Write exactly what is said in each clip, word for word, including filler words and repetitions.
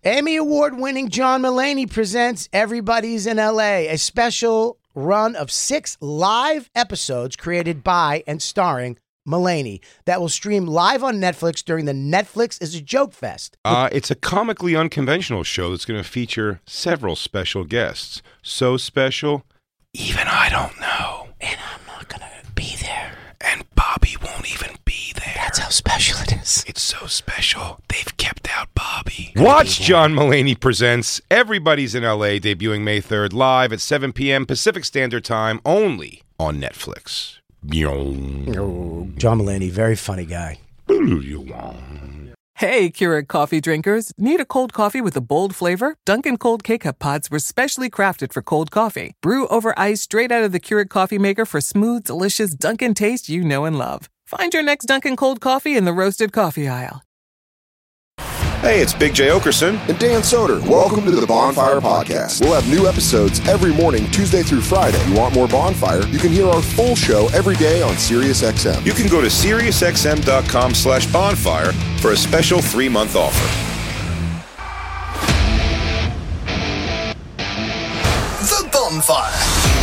Emmy Award-winning John Mulaney presents Everybody's in L A, a special run of six live episodes created by and starring Mulaney that will stream live on Netflix during the Netflix is a Joke Fest. Uh, it's a comically unconventional show that's going to feature several special guests. So special, even I don't know. And I'm not going to be there. And Bobby won't even be there. That's how special it is. It's so special, they've kept out Bobby. Watch John Mulaney Presents Everybody's in L A, debuting May third, live at seven p.m. Pacific Standard Time, only on Netflix. Oh, John Mulaney, very funny guy. Hey, Keurig coffee drinkers. Need a cold coffee with a bold flavor? Dunkin' Cold K-Cup pods were specially crafted for cold coffee. Brew over ice straight out of the Keurig coffee maker for smooth, delicious Dunkin' taste you know and love. Find your next Dunkin' Cold coffee in the roasted coffee aisle. Hey, it's Big J. Okerson. And Dan Soder. Welcome to the Bonfire Podcast. We'll have new episodes every morning, Tuesday through Friday. If you want more Bonfire, you can hear our full show every day on SiriusXM. You can go to SiriusXM.com slash bonfire for a special three-month offer. The Bonfire.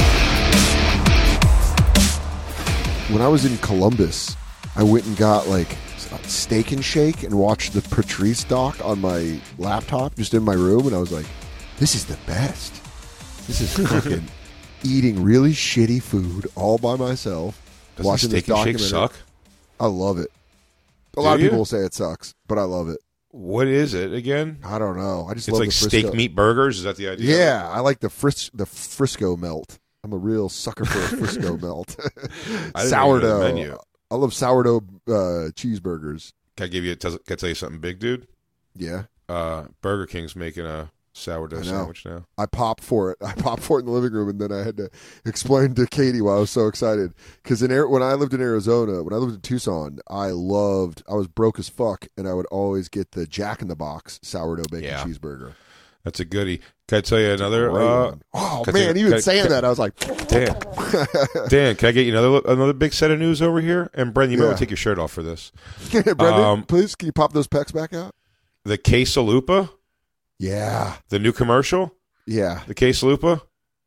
When I was in Columbus, I went and got like Steak and Shake and watched the Patrice doc on my laptop just in my room, and I was like, this is the best. This is fucking eating really shitty food all by myself. Doesn't watching Steak this and Shake documentary. suck? I love it. A Do lot of you? people will say it sucks, but I love it. What is it again? I don't know. I just It's love like the Frisco. steak meat burgers? Is that the idea? Yeah, I like the fris- the Frisco melt. I'm a real sucker for a Frisco melt. I didn't know Sourdough. the menu. I love sourdough uh, cheeseburgers. Can I give you? Can I tell you something big, dude? Yeah, Uh, Burger King's making a sourdough I know. sandwich now. I popped for it. I popped for it in the living room, and then I had to explain to Katie why I was so excited. Because in Ar- when I lived in Arizona, when I lived in Tucson, I loved. I was broke as fuck, and I would always get the Jack in the Box sourdough bacon Yeah. cheeseburger. That's a goodie. Can I tell you another? Great Uh, one. oh can I man, tell you- even can I- saying can- that, I was like, Dan, Dan, can I get you another another big set of news over here? And Brendan, you might Yeah. want to take your shirt off for this. Brendan, Um, please, can you pop those pecs back out? The Quesalupa, Yeah, the new commercial, yeah. the Quesalupa,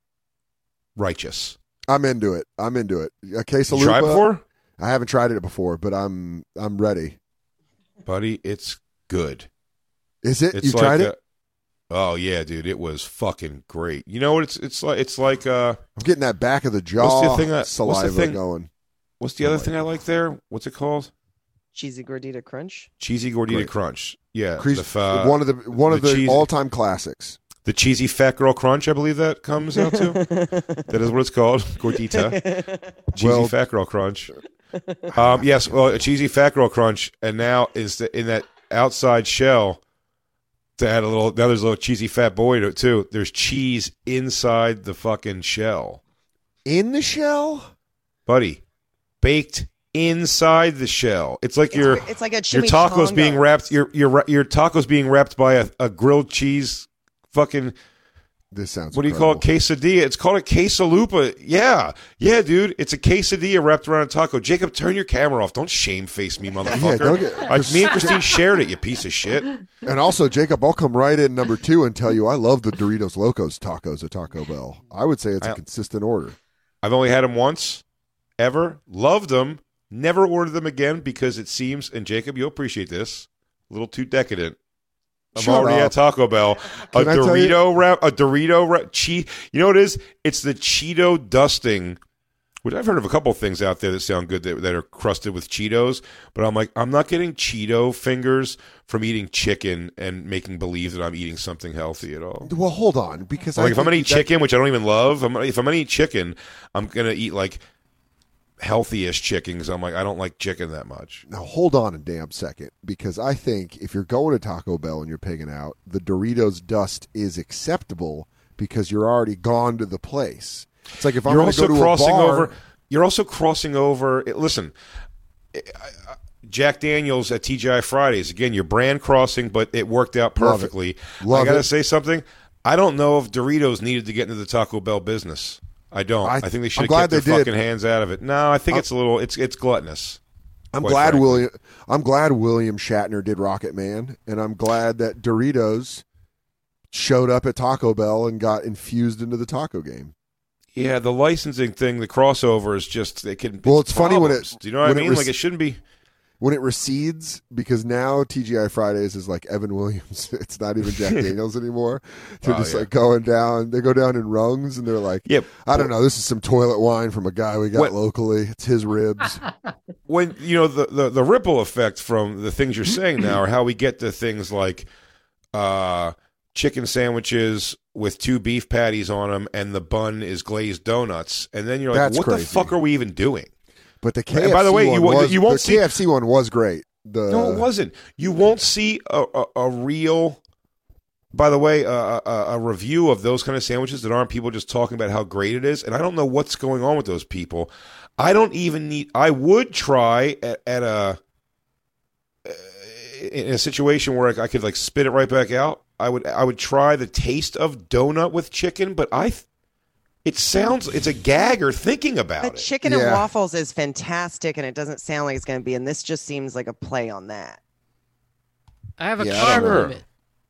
righteous. I'm into it. I'm into it. A You quesalupa. tried it before? I haven't tried it before, but I'm I'm ready. Buddy, it's good. Is it? It's You like tried a- it? Oh yeah, dude, it was fucking great. You know what? It's it's like it's like uh, I'm getting that back of the jaw What's the thing that- what's the saliva thing- going. what's the other thing I like there? What's it called? Cheesy Gordita Crunch. Cheesy Gordita Great. Crunch. Yeah, Crease- the, uh, one of the one of the the cheese- all time classics. the cheesy fat girl crunch. I believe that comes out to. That is what it's called, Gordita. Cheesy Well- fat girl crunch. Um, yes, well, a cheesy fat girl crunch, and now is the, in that outside shell. To add a little, now there's a little cheesy fat boy to it too. There's cheese inside the fucking shell, In the shell? buddy, baked inside the shell. It's like It's, your it's like a your tacos chimichanga. being wrapped. Your your your tacos being wrapped by a, a grilled cheese. Fucking This sounds what do you call it? Quesadilla. It's called a quesalupa. Yeah, yeah, dude. It's a quesadilla wrapped around a taco. Jacob, turn your camera off. Don't shame face me, motherfucker. don't get- I, me and Christine shared it. You piece of shit. And also, Jacob, I'll come right in number two and tell you I love the Doritos Locos tacos at Taco Bell. I would say it's a I- consistent order. I've only had them once, ever. Loved them. Never ordered them again because it seems, and Jacob, you'll appreciate this, a little too decadent. I'm Shut already up. at Taco Bell. A Can I tell you- Dorito wrap, a Dorito wrap, cheese. You know what it is? It's the Cheeto dusting, which I've heard of a couple of things out there that sound good that, that are crusted with Cheetos. But I'm like, I'm not getting Cheeto fingers from eating chicken and making believe that I'm eating something healthy at all. Well, hold on, because Like I if I'm gonna think eat that- chicken, which I don't even love, I'm, if I'm gonna eat chicken, I'm gonna eat like healthy-ish chicken because I'm like, I don't like chicken that much. Now, hold on a damn second, because I think if you're going to Taco Bell and you're pigging out, the Doritos dust is acceptable because you're already gone to the place. It's like if I'm You're going to also go to crossing a bar, over. You're also crossing over. it- Listen, I- I- Jack Daniels at T G I Fridays. Again, you're brand crossing, but it worked out Love it. perfectly. Love I gotta it. say something. I don't know if Doritos needed to get into the Taco Bell business. I don't. I- I, think they should I'm have glad kept their they did. fucking hands out of it. No, I think I'm- it's a little. It's it's gluttonous. I'm quite glad frankly. William. I'm glad William Shatner did Rocket Man, and I'm glad that Doritos showed up at Taco Bell and got infused into the taco game. Yeah, the licensing thing, the crossover is just it can. Well, it's funny when it- Do you know what I when it mean? rec- like it shouldn't be. When it recedes, because now T G I Fridays is like Evan Williams. It's not even Jack Daniels anymore. They're Oh, just yeah. like going down. They go down in rungs, and they're like, Yeah, I don't know. This is some toilet wine from a guy we got What- locally. It's his ribs. when you know the, the the ripple effect from the things you're saying now, or how we get to things like uh, chicken sandwiches with two beef patties on them, and the bun is glazed donuts, and then you're like, That's what crazy. the fuck are we even doing? But the K F C And by the way, one you won't- was, you won't the see- K F C one was great. The, No, it wasn't. You won't see a, a, a real. By the way, a, a, a review of those kind of sandwiches that aren't people just talking about how great it is, and I don't know what's going on with those people. I don't even need. I would try at, at a in a situation where I could like spit it right back out. I would. I would try the taste of donut with chicken, but I. It sounds. It's a gagger thinking about But it. chicken Yeah. and waffles is fantastic, and it doesn't sound like it's going to be. And this just seems like a play on that. I have a Yeah, I don't carb know. limit.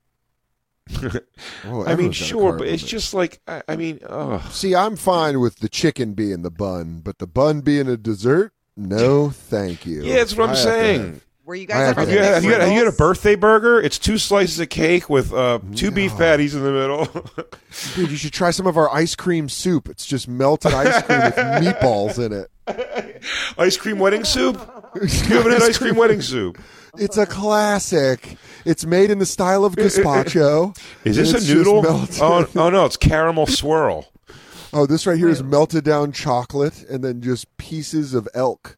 Oh, I mean, everyone's got a sure, carb but it's limit. just like I, I mean, ugh. See, I'm fine with the chicken being the bun, but the bun being a dessert, no, thank you. Yeah, that's what I I'm have to saying. have- Were you I guys have ever Have to you, the had, have, you had, have you had a McGriddles? birthday burger? It's two slices of cake with uh, two beef No. patties in the middle. Dude, you should try some of our ice cream soup. It's just melted ice cream with meatballs in it. Ice cream wedding soup? You haven't had ice cream wedding soup. It's a classic. It's made in the style of gazpacho. Is and this it's a just noodle? melted- Oh, oh, no, it's caramel swirl. Oh, this right here is melted down chocolate and then just pieces of elk.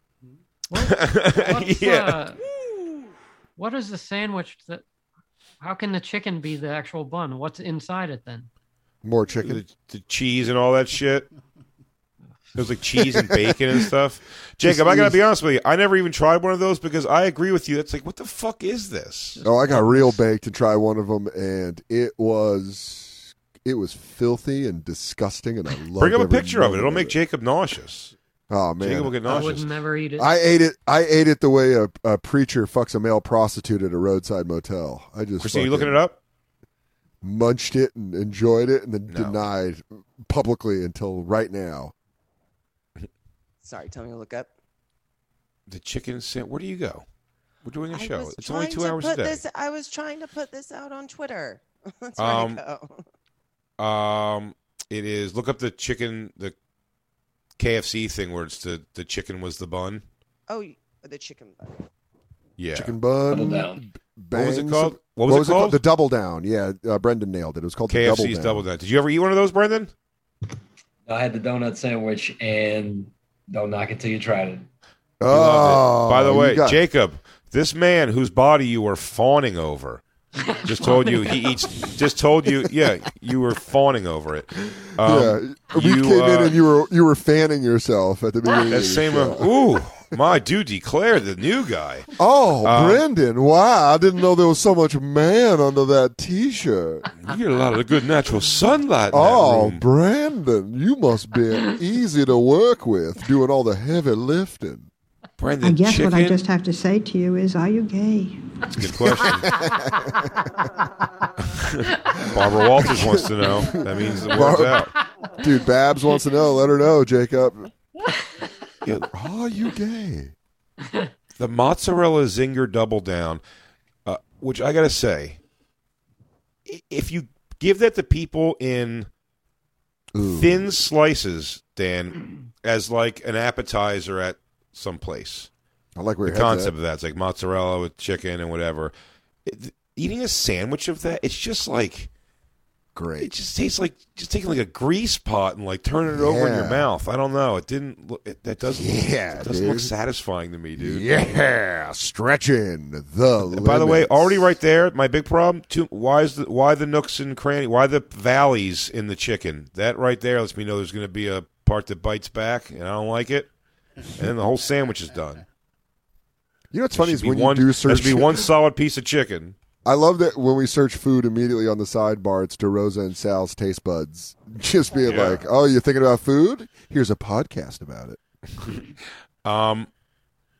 What's, Yeah. uh, what is the sandwich that? How can the chicken be the actual bun? What's inside it then? More chicken. The, the cheese and all that shit. It was like cheese and bacon and stuff. Jacob, I gotta use- be honest with you. I never even tried one of those because I agree with you. It's like, what the fuck is this? Oh, I got real baked to try one of them, and it was it was filthy and disgusting, and I love. Bring up a picture of it. It'll make Jacob nauseous. Oh Jacob will man, get I nauseous. would never eat it. I ate it. I ate it the way a, a preacher fucks a male prostitute at a roadside motel. I just Christine, you fucking looking it up? munched it and enjoyed it, and then No. denied publicly until right now. Sorry, tell me to look up. The chicken sandwich. Where do you go? We're doing a I show. was It's only trying two to hours a put day. This, I was trying to put this out on Twitter. That's where Um, I go. Um, it is. Look up the chicken, the K F C thing where it's the the chicken was the bun. Oh, the chicken bun. Yeah. Chicken bun. Double down. What was it bangs. called? What was, it called? The double down. Yeah, uh, Brendan nailed it. It was called the K F double C's down. double down. Did you ever eat one of those, Brendan? I had the donut sandwich, and don't knock it till you tried it. You loved Oh, it. By the you way, got- Jacob, this man whose body you were fawning over, just told you he eats. Just told you, yeah, you were fawning over it. Um, yeah, we you, came in uh, and you were you were fanning yourself at the beginning. That of the same. show. Uh, ooh, my dude declared the new guy. Oh, Um, Brendan! Wow, I didn't know there was so much man under that T-shirt. You get a lot of good natural sunlight. In Oh, that room. Brandon, you must be easy to work with, doing all the heavy lifting. Brendan, I guess chicken. what I just have to say to you is, are you gay? That's a good question. Barbara Walters wants to know. That means it worked out. Dude, Babs wants to know. Let her know, Jacob. Yeah, Are you gay? the mozzarella zinger double down, uh, which I gotta say, i- if you give that to people in Ooh. thin slices, Dan, as like an appetizer at some place, I like where the your head's concept of that, it's like mozzarella with chicken and whatever. It, eating a sandwich of that, it's just like at. Great. it just tastes like just taking like a grease pot and like turning it over in your Yeah. mouth. I don't know. It didn't. Look, it, that doesn't. Yeah, it doesn't look dude. satisfying to me, dude. Yeah, stretching the And by the way, limits. already right there, my big problem. Too, why is the why the nooks and cranny? Why the valleys in the chicken? That right there lets me know there's going to be a part that bites back, and I don't like it. And then the whole sandwich is done. You know what's funny There is should be when one, you do there search. should be one solid piece of chicken. I love that when we search food immediately on the sidebar, it's DeRosa and Sal's taste buds. Just being Yeah. like, oh, you're thinking about food? Here's a podcast about it. Um,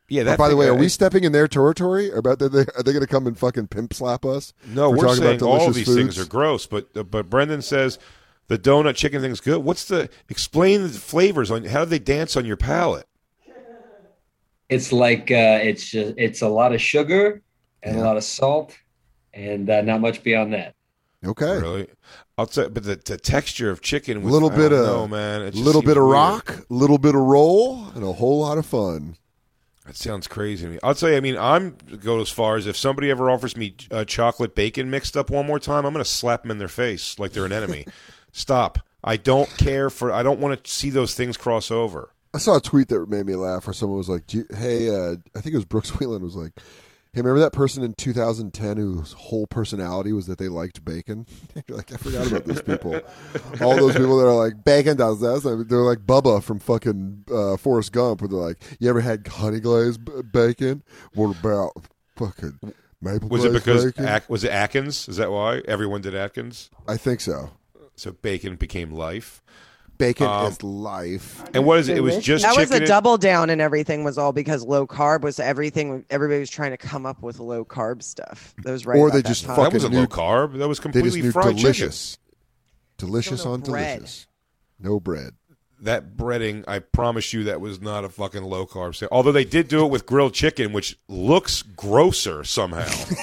Yeah. Oh, That by the thing, way, uh, are we stepping in their territory? Or about that they, are they going to come and fucking pimp slap us? No, for we're talking saying about all of delicious these foods? things are gross. But uh, but Brendan says the donut chicken thing's good. What's the explain the flavors on? How do they dance on your palate? It's like uh, it's just it's a lot of sugar and Yeah. a lot of salt, and uh, not much beyond that. Okay. Really? I'll tell, but the, the texture of chicken, A with, little I bit don't of know, man, it just little seems bit of weird. rock, a little bit of roll, and a whole lot of fun. That sounds crazy to me. I'll tell you. I mean, I'm go as far as if somebody ever offers me uh, chocolate bacon mixed up one more time, I'm going to slap them in their face like they're an enemy. Stop. I don't care for. I don't want to see those things cross over. I saw a tweet that made me laugh where someone was like, Do you, hey, uh, I think it was Brooks Wheelan was like, hey, remember that person in two thousand ten whose whole personality was that they liked bacon? You're like, I forgot about those people. All those people that are like, bacon does this. I mean, they're like Bubba from fucking uh, Forrest Gump, where they're like, you ever had honey glazed b- bacon? What about fucking maple Was it glazed because bacon? Ac- was it Atkins? Is that why everyone did Atkins? I think so. So bacon became life. Bacon Um, is life. And what is it? It was just That was chicken a and- double down, and everything was all because low carb was everything. Everybody was trying to come up with low carb stuff. That was right. Or about they that just time. That fucking wasn't knew- low carb. That was They completely just knew fried delicious. Delicious Still no on bread. delicious. No bread. chicken. That breading, I promise you, that was not a fucking low carb. Sta- Although they did do it with grilled chicken, which looks grosser somehow.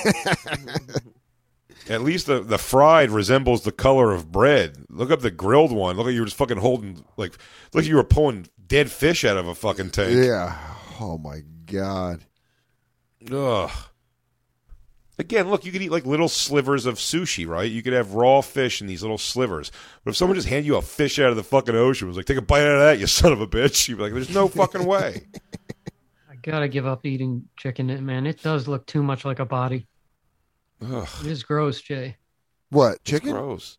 At least the, the fried resembles the color of bread. Look up the grilled one. Look like you were just fucking holding, like, look like you were pulling dead fish out of a fucking tank. Yeah. Oh my God. Ugh. Again, look, you could eat like little slivers of sushi, right? You could have raw fish in these little slivers. But if someone just handed you a fish out of the fucking ocean, was like, take a bite out of that, you son of a bitch, you'd be like, there's no fucking way. I gotta give up eating chicken, man. It does look too much like a body. Ugh, It is gross, Jay. What? it's Chicken? gross.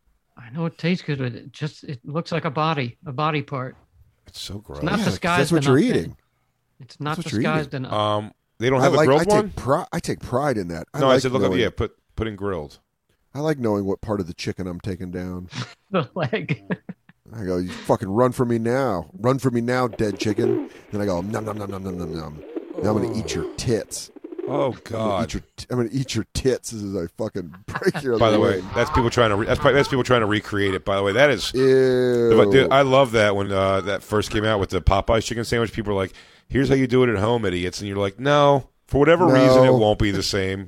I know it tastes good, but it just it looks like a body, a body part. It's so gross. It's not Yeah, 'cause disguised. that's what enough, you're man. eating. It's not That's what you're disguised enough. Um, they don't I have like. a I grilled one? take pride. I take pride in that. I No, I like said look up, knowing- yeah, put, put in grilled. I like knowing what part of the chicken I'm taking down. The leg. I go, you fucking run for me now. Run for me now, dead chicken. Then I go, nom, nom, nom, nom, nom, nom, nom. Now I'm going to eat your tits. Oh, I'm gonna God. eat your t- I'm going to eat your tits as I fucking break your By the leg. way, that's people trying to re- that's, probably- that's people trying to recreate it. By the way, that is Ew. Dude, I love that when uh, that first came out with the Popeyes chicken sandwich. People were like, "Here's how you do it at home, idiots," and you're like, "No, for whatever No. reason, it won't be the same."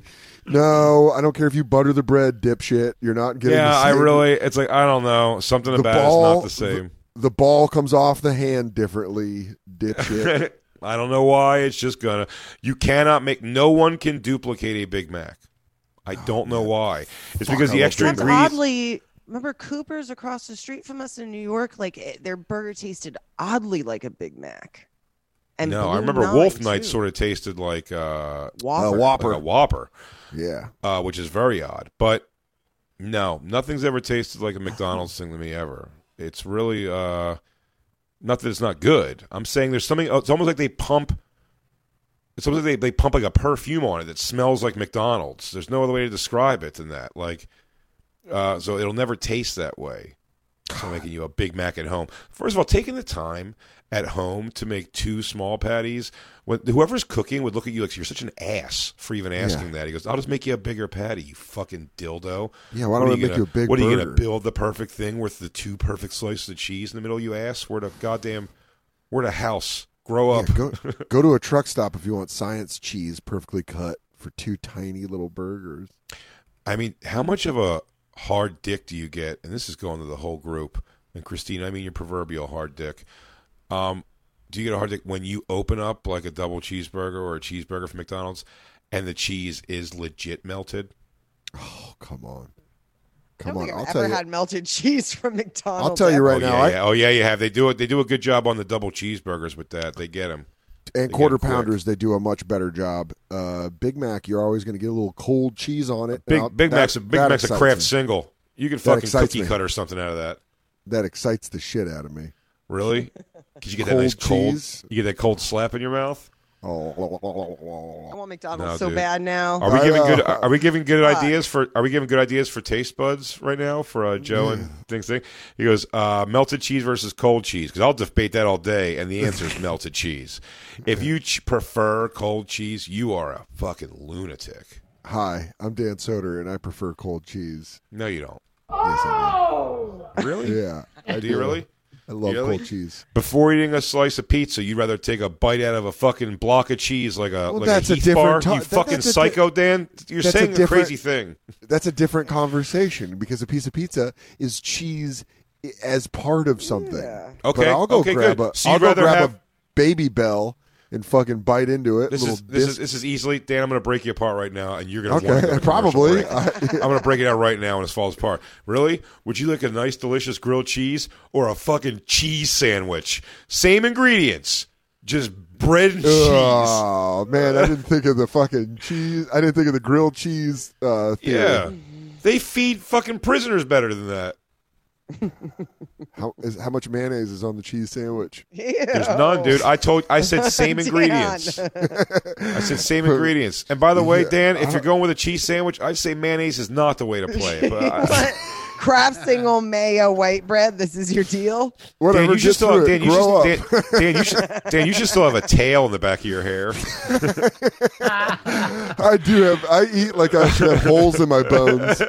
No, I don't care if you butter the bread, dipshit. You're not getting Yeah, the I same. really. It's like I don't know. Something The about ball- it's not the same. The ball comes off the hand differently, dipshit. I don't know why. It's just gonna. You cannot make. No one can duplicate a Big Mac. I don't know why. It's Fuck, because I the love extra Big That's Mac. ingredients. oddly. Remember Cooper's across the street from us in New York? Like it, their burger tasted oddly like a Big Mac. And No, I Blue remember Nine, Wolf Night too. sort of tasted like uh, Whopper. Uh, Whopper. like a Whopper. Yeah. uh, which is very odd. But no, nothing's ever tasted like a McDonald's thing to me ever. It's really uh, not that it's not good. I'm saying there's something. It's almost like they pump. It's almost like they, they pump like a perfume on it that smells like McDonald's. There's no other way to describe it than that. Like, uh, so it'll never taste that way. So making you a Big Mac at home. First of all, taking the time at home to make two small patties. When whoever's cooking would look at you like you're such an ass for even asking Yeah. that. He goes, "I'll just make you a bigger patty, you fucking dildo." Yeah, why What don't are I make gonna- you a big What are you burger? going to build the perfect thing with the two perfect slices of cheese in the middle? You ass. We're the goddamn. We're the house. Grow up. Yeah, go, go to a truck stop if you want science cheese perfectly cut for two tiny little burgers. I mean, how much of a hard dick do you get? And this is going to the whole group. And Christine, I mean your proverbial hard dick. Um, do you get a hard dick when you open up like a double cheeseburger or a cheeseburger from McDonald's and the cheese is legit melted? Oh, come on. I Come don't on. think I'll I've tell ever you. had melted cheese from McDonald's. I'll tell you ever. right oh, now. Yeah, I, yeah. Oh, yeah, you have. They do it. They do a good job on the double cheeseburgers with that. They get them. and get quarter it quick. pounders, they do a much better job. Uh, Big Mac, you're always going to get a little cold cheese on it. Big Now, Big that- Mac's a, Big that Mac's a excites craft me. single. You can That fucking excites cookie me. cutter something out of that. That excites the shit out of me. Really? Because you get that Cold nice cold. cheese. You get that cold slap in your mouth. Oh, I want McDonald's No, so dude. bad now. Are we I giving know. good? Are we giving good Fuck. ideas for? Are we giving good ideas for taste buds right now for uh, Joe and things? Thing. He goes uh, melted cheese versus cold cheese because I'll debate that all day, and the answer is melted cheese. If you ch- prefer cold cheese, you are a fucking lunatic. Hi, I'm Dan Soder, and I prefer cold cheese. No, you don't. Yes, I Really? do. Yeah, I Do you really? I love Really? cold cheese. Before eating a slice of pizza, you'd rather take a bite out of a fucking block of cheese like a Well, like that's a a Heath different bar. to- you that- fucking that's a di- psycho, Dan. You're that's a saying a, different- crazy thing. That's a different conversation because a piece of pizza is cheese i- as part of something. Yeah. Okay, But I'll go okay, grab good. a. So I'll you'd go rather grab have- a Baby Bell and fucking bite into it. This little is this is disc. this is easily Dan. I'm going to break you apart right now, and you're going to Okay, want to go to commercial probably. break. I'm going to break it out right now, and it falls apart. Really? Would you like a nice, delicious grilled cheese or a fucking cheese sandwich? Same ingredients, just bread and cheese. Oh man, I didn't think of the fucking cheese. I didn't think of the grilled cheese uh, theory. Yeah, they feed fucking prisoners better than that. How is how much mayonnaise is on the cheese sandwich? There's none, dude. I told, I said same Dan. ingredients. I said same ingredients. And by the way, Dan, if you're going with a cheese sandwich, I'd say mayonnaise is not the way to play it. But I, What? Kraft single mayo white bread. This is your deal. Whatever. Dan, you should get still through have, it. Dan, you Grow should, up. Dan, Dan, you should, Dan, you should still have a tail in the back of your hair. I do have. I eat like I should have holes in my bones.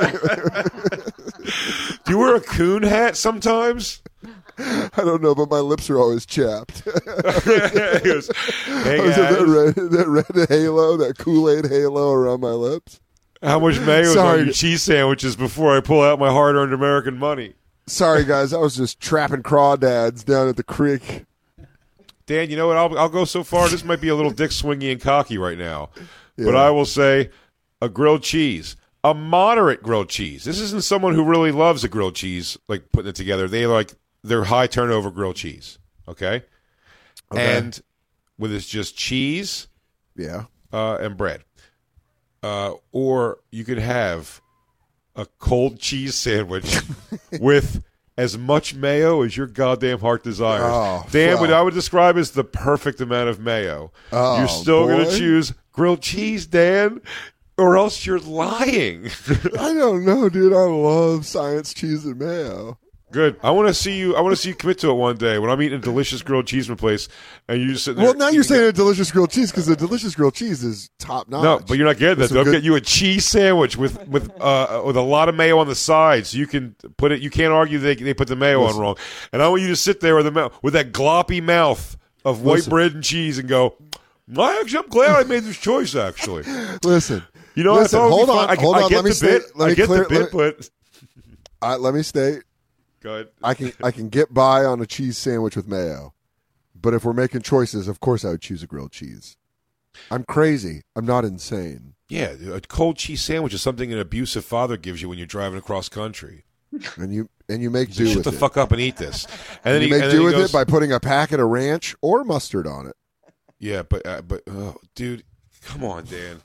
Do you wear a coon hat sometimes? I don't know, but my lips are always chapped. He goes, hey I was at that guys, red, that red halo, that Kool-Aid halo around my lips. how much mayo is Sorry. on your cheese sandwiches before I pull out my hard-earned American money? Sorry, guys. I was just trapping crawdads down at the creek. Dan, you know what? I'll, I'll go so far. This might be a little dick swingy and cocky right now. But Yeah. I will say a grilled cheese. A moderate grilled cheese. This isn't someone who really loves a grilled cheese, like putting it together. They like their high turnover grilled cheese. Okay? Okay. And with it's just cheese Yeah. uh, and bread. Uh, or you could have a cold cheese sandwich with as much mayo as your goddamn heart desires. Oh, Dan, well. what I would describe as the perfect amount of mayo. Oh, You're still going boy. to choose grilled cheese, Dan, or else you're lying. I don't know, dude. I love science cheese and mayo. Good. I want to see you. I want to see you commit to it one day when I'm eating a delicious grilled cheese from a place, and you just sitting there. Well, now you're eating saying it. a delicious grilled cheese because the delicious grilled cheese is top notch. No, but you're not getting that. With some They'll good- get you a cheese sandwich with with uh, with a lot of mayo on the side, so you can put it. You can't argue they they put the mayo Listen. on wrong. And I want you to sit there with the mouth, with that gloppy mouth of white Listen. bread and cheese and go. I actually, I'm glad I made this choice. Actually, Listen, you know, listen. I thought it would Hold be on, fun. I, hold I on. get Let me the state. bit. Let I me get clear. the bit, let, me, but I, let me state. go ahead. I can I can get by on a cheese sandwich with mayo, but if we're making choices, of course I would choose a grilled cheese. I'm crazy. I'm not insane. Yeah, a cold cheese sandwich is something an abusive father gives you when you're driving across country. And you and you make So do shut with the it. fuck up and eat this. And then you he, make and do then he with goes, it by putting a packet of ranch or mustard on it. Yeah, but uh, but oh, dude, come on, Dan.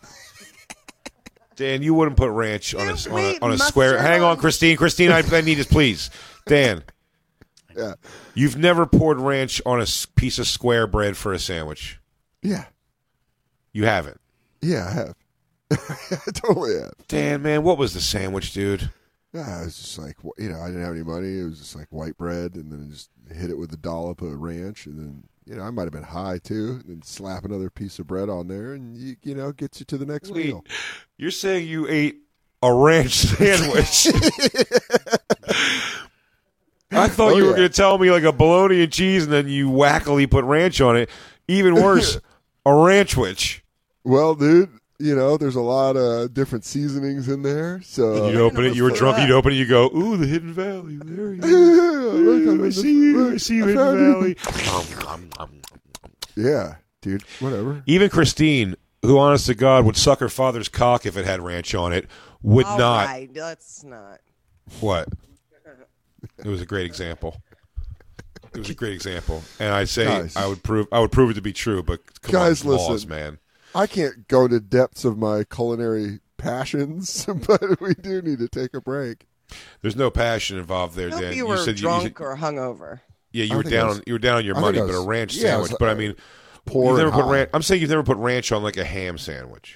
Dan, you wouldn't put ranch on a Dude, on a, wait, on a mustard square. Hang on, on- Christine. Christine, I, I need this, please. Dan, Yeah, you've never poured ranch on a s- piece of square bread for a sandwich. yeah, You haven't. yeah. I have. I totally have. Dan, man, what was the sandwich, dude? Yeah, it was just like wh- you know, I didn't have any money. It was just like white bread, and then just hit it with a dollop of ranch, and then you know I might have been high too, and then slap another piece of bread on there, and you you know gets you to the next Wait, meal. you're saying you ate a ranch sandwich? I thought Oh, you were yeah. going to tell me like a bologna and cheese, and then you wackily put ranch on it. Even worse, a ranchwich. Well, dude, you know there's a lot of different seasonings in there, so You'd open it. You were drunk. You'd open it. You go, ooh, the Hidden Valley. There you go. Look, I'm in I the- see you. I look, see you, I Hidden found Valley. Yeah, dude, whatever. Even Christine, who, honest to God, would suck her father's cock if it had ranch on it, would All not. right, let's not. What? It was a great example. It was a great example, and I say Guys. I would prove I would prove it to be true. But come Guys, on, laws, listen. man. I can't go to depths of my culinary passions, but we do need to take a break. There's no passion involved there, I hope Dan. you were said you- you, drunk said, or hungover. yeah, you I were think I down. was- on, you were down on your I think money, I but a was- ranch yeah, I was- sandwich. but I mean, poor. You've never and put high. ranch. I'm saying you've never put ranch on like a ham sandwich.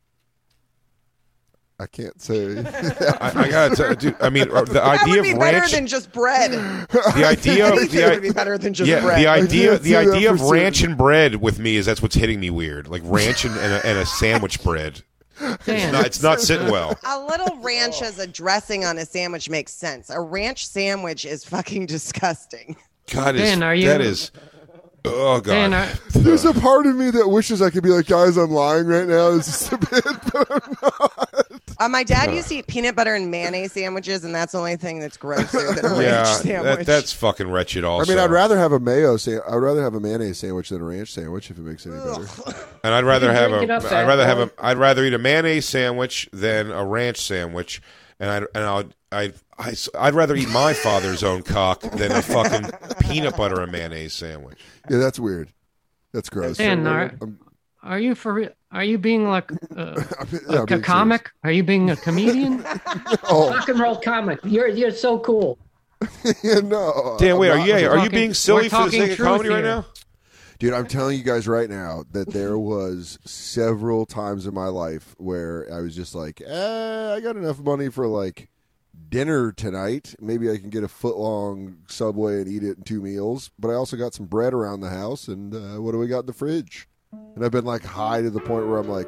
I can't say. I, I gotta tell, dude. I mean, uh, the That idea would be of better ranch. than just bread. The idea I of think the it i- would be better than just yeah, bread. the idea, can't the say that idea for of certain. ranch and bread with me is that's what's hitting me weird. Like ranch and, and, a, and a sandwich bread. It's Dan, not, it's not sitting well. A little ranch as a dressing on a sandwich makes sense. A ranch sandwich is fucking disgusting. God, is, Dan, are you- that is. Oh God. Dan, are, There's a part of me that wishes I could be like, guys, I'm lying right now. This is a bit, but I'm not. Uh, my dad used to eat peanut butter and mayonnaise sandwiches, and that's the only thing that's grosser than a ranch yeah, sandwich. that, that's fucking wretched. Also, I mean, I'd rather have a mayo. Sa- I'd rather have a mayonnaise sandwich than a ranch sandwich if it makes any better. and I'd rather You have drink a. it up, I'd fat rather have boy. a. I'd rather eat a mayonnaise sandwich than a ranch sandwich, and I and I'd. I'd, I, I'd rather eat my father's own cock than a fucking peanut butter and mayonnaise sandwich. Yeah, that's weird. That's gross. Dan, are, I'm- are you for real? Are you being like uh, I'm- yeah, a, I'm being comic? Are you being a comedian? serious. Oh, Rock and roll comic. You're you're so cool. yeah, no. Dan, I'm wait, are not- you are you talking- being silly we're for the talking sake of truth comedy right here. now? Dude, I'm telling you guys right now that there was several times in my life where I was just like, eh, I got enough money for like dinner tonight. Maybe I can get a foot long Subway and eat it in two meals. But I also got some bread around the house, and uh, what do we got in the fridge? And I've been like high to the point where I'm like,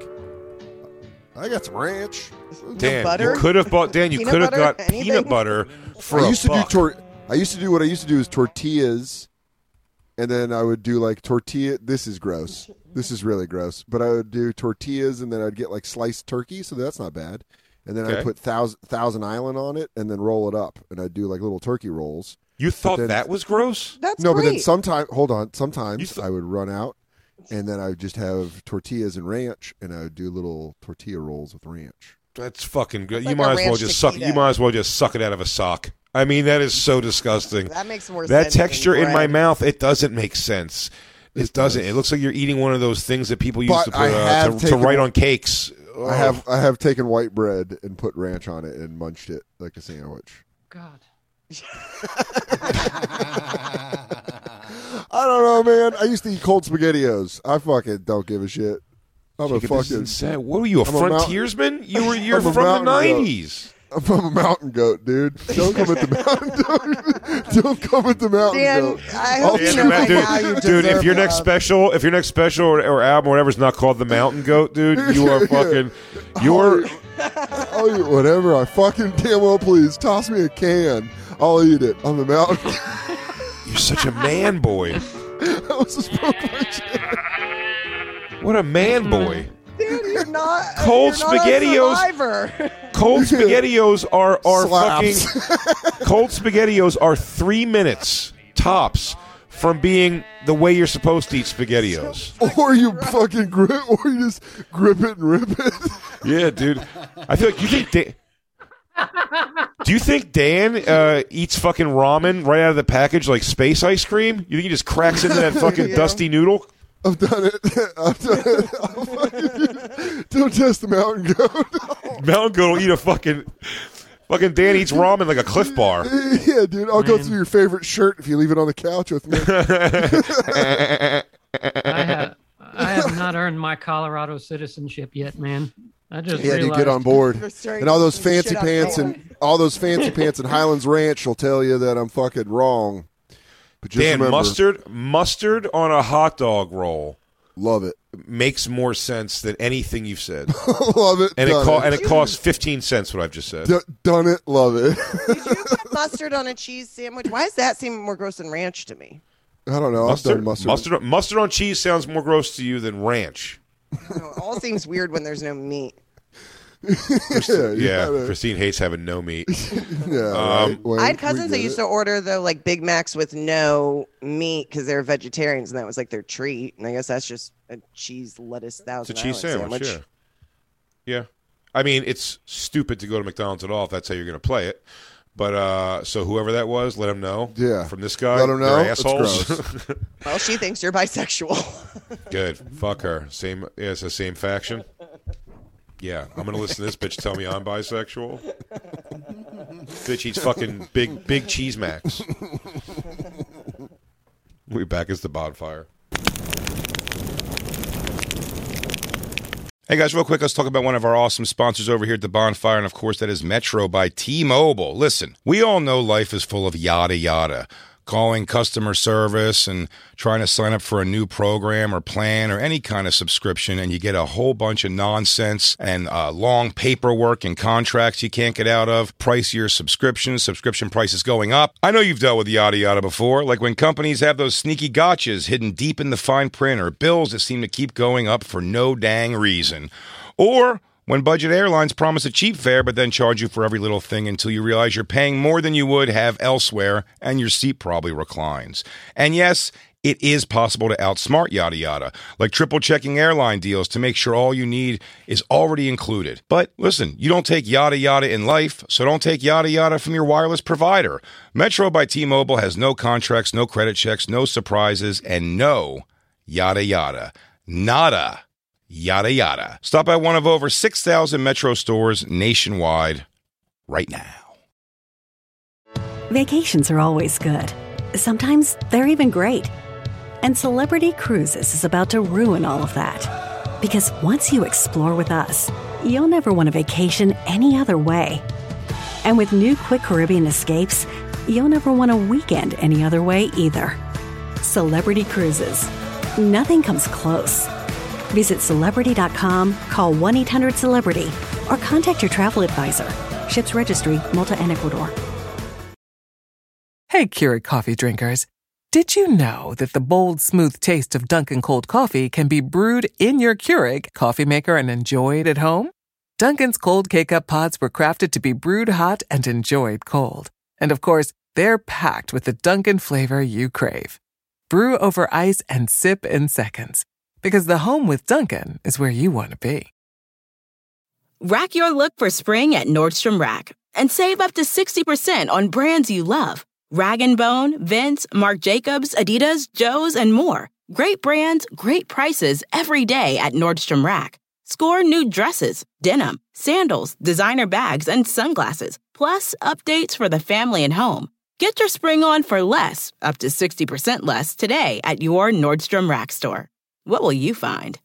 I got some ranch. Dan, butter? you could have bought. Dan, you Peanut could have butter? got Anything? peanut butter for I a used to buck. do tor- I used to do what I used to do is tortillas, and then I would do like tortilla. This is gross. This is really gross. But I would do tortillas, and then I'd get like sliced turkey, so that's not bad. And then Okay. I'd put thousand Thousand Island on it, and then roll it up, and I'd do like little turkey rolls. You thought then- that was gross? That's no, but then great. sometimes, hold on, You sometimes th- I would run out, and then I would just have tortillas and ranch, and I would do little tortilla rolls with ranch. That's fucking good. Like you a might as well ranch just suck. taquito. You might as well just suck it out of a sock. I mean, that is so disgusting. That makes more That sense. than texture in my bread. mouth, it doesn't make sense. It, It doesn't. does. It looks like you're eating one of those things that people used But to put I uh, have to, to taken- write on cakes. I Ugh. have I have taken white bread and put ranch on it and munched it like a sandwich. God. I don't know, man. I used to eat cold SpaghettiOs. I fucking don't give a shit. I'm a Jacob, this is fucking. insane. What were you, a I'm a mount- frontiersman? You were. You're I'm a from the mountain goat. nineties. I'm from a mountain goat, dude. Don't come at the mountain. Don't, don't come at the mountain Dan, goat. I I'll hope you shoot know by dude, now you dude, if deserve your next love. special, if your next special or, or album or whatever is not called the Mountain Goat, dude, you are fucking. You're. I'll eat whatever I fucking damn well please. Toss me a can. I'll eat it on the mountain. You're such a man boy. I was just broke my shit. What a man boy. Dude, you're not. Cold you're not a SpaghettiOs. survivor. Cold SpaghettiOs are are Slaps. fucking. Cold SpaghettiOs are three minutes tops from being the way you're supposed to eat SpaghettiOs. Or you fucking grip, or you just grip it and rip it. Yeah, dude. I feel like you think. Dan, do you think Dan uh, eats fucking ramen right out of the package like space ice cream? You think he just cracks into that fucking Yeah. dusty noodle? I've done it. I've done it. I'll fucking, don't test the mountain goat. Mountain Goat will eat a fucking. Fucking Dan eats ramen like a Cliff Bar. Yeah, dude. I'll go through your favorite shirt if you leave it on the couch with me. I have I have not earned my Colorado citizenship yet, man. I just Yeah, dude, realized. get on board. You're starting And all those to fancy shit on pants Nolan. and all those fancy pants and Highlands Ranch will tell you that I'm fucking wrong. But just Dan, remember, mustard mustard on a hot dog roll love it, makes more sense than anything you've said. love it, And it, done co- it. and it costs fifteen cents what I've just said. D- done it, love it. Did you put mustard on a cheese sandwich? Why does that seem more gross than ranch to me? I don't know. I've Mustard, done mustard. mustard, mustard on cheese sounds more gross to you than ranch. I don't know, it all seems weird when there's no meat. yeah, you Yeah, gotta- Christine hates having no meat. yeah. Um, right. Wink, I had we cousins that get used it. to order though like Big Macs with no meat because they're vegetarians and that was like their treat. And I guess that's just a cheese lettuce It's a thousand cheese Island sandwich, yeah. Yeah. I mean, it's stupid to go to McDonald's at all if that's how you're going to play it. But uh, so whoever that was, let him know. Yeah. From this guy. Let him know. They're It's assholes. Well, she thinks you're bisexual. Good. Fuck her. Same. Yeah, it's the same faction. Yeah, I'm gonna listen to this bitch tell me I'm bisexual. Bitch eats fucking big, big cheese macs. We back as the bonfire. Hey guys, real quick, let's talk about one of our awesome sponsors over here at the Bonfire, and of course that is Metro by T-Mobile. Listen, we all know life is full of yada yada. Calling customer service and trying to sign up for a new program or plan or any kind of subscription, and you get a whole bunch of nonsense and uh, long paperwork and contracts you can't get out of, pricier subscriptions, subscription prices going up. I know you've dealt with yada yada before, like when companies have those sneaky gotchas hidden deep in the fine print or bills that seem to keep going up for no dang reason. Or when budget airlines promise a cheap fare but then charge you for every little thing until you realize you're paying more than you would have elsewhere and your seat probably reclines. And yes, it is possible to outsmart yada yada, like triple checking airline deals to make sure all you need is already included. But listen, you don't take yada yada in life, so don't take yada yada from your wireless provider. Metro by T-Mobile has no contracts, no credit checks, no surprises, and no yada yada. Nada. Yada yada. Stop by one of over six thousand Metro stores nationwide right now. Vacations are always good. Sometimes they're even great. And Celebrity Cruises is about to ruin all of that. Because once you explore with us, you'll never want a vacation any other way. And with new Quick Caribbean Escapes, you'll never want a weekend any other way either. Celebrity Cruises. Nothing comes close. Visit Celebrity dot com, call one eight hundred celebrity, or contact your travel advisor. Ships Registry, Malta and Ecuador. Hey, Keurig coffee drinkers. Did you know that the bold, smooth taste of Dunkin' cold coffee can be brewed in your Keurig coffee maker and enjoyed at home? Dunkin's cold K-Cup pods were crafted to be brewed hot and enjoyed cold. And of course, they're packed with the Dunkin' flavor you crave. Brew over ice and sip in seconds. Because the home with Dunkin' is where you want to be. Rack your look for spring at Nordstrom Rack and save up to sixty percent on brands you love. Rag and Bone, Vince, Marc Jacobs, Adidas, Joe's, and more. Great brands, great prices every day at Nordstrom Rack. Score new dresses, denim, sandals, designer bags, and sunglasses, plus updates for the family and home. Get your spring on for less, up to sixty percent less today at your Nordstrom Rack store. What will you find?